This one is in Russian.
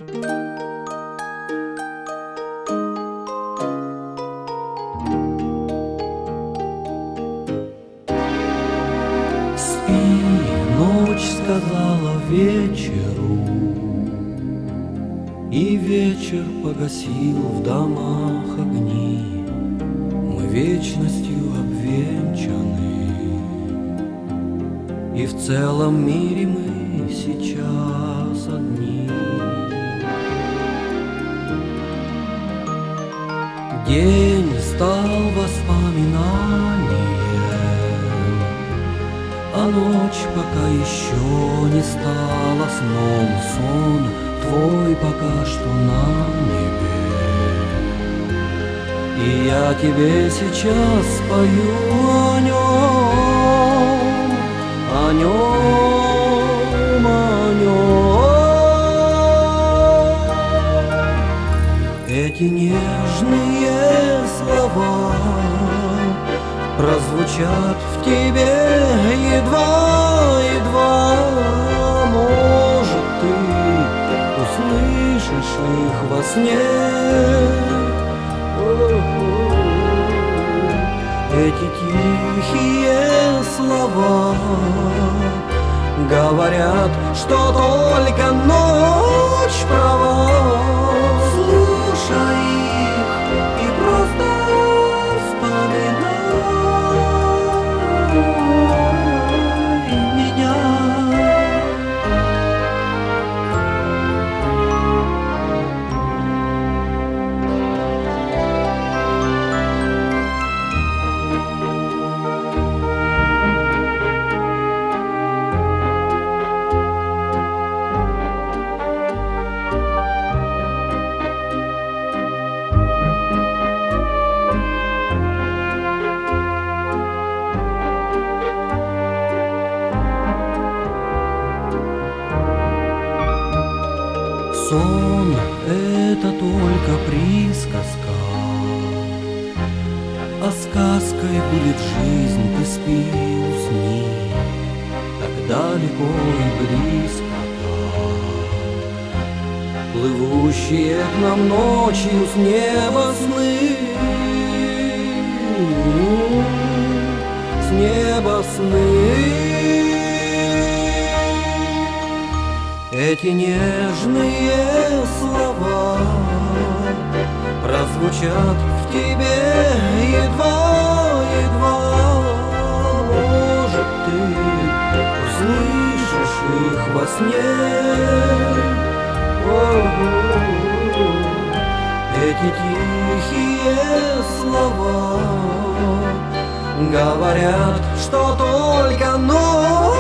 Спи, ночь сказала вечеру, и вечер погасил в домах огни. Мы вечностью обвенчаны, и в целом мире мы сейчас одни. День стал воспоминанием, а ночь пока еще не стала сном. Сон твой пока что на небе, и я тебе сейчас спою о нем, о нем, о нем. Эти нежные слова прозвучат в тебе едва-едва. Может, ты услышишь их во сне. Эти тихие слова говорят, что только ночь права. Слушай их и просто вспоминай меня. Сон — это только присказка, а сказкой будет жизнь. Ты спи, усни, так далеко и близко, так плывущие к нам ночью с неба сны, с неба сны. Эти нежные слова прозвучат в тебе едва-едва. Может, ты услышишь их во сне. Эти тихие слова говорят, что только ночь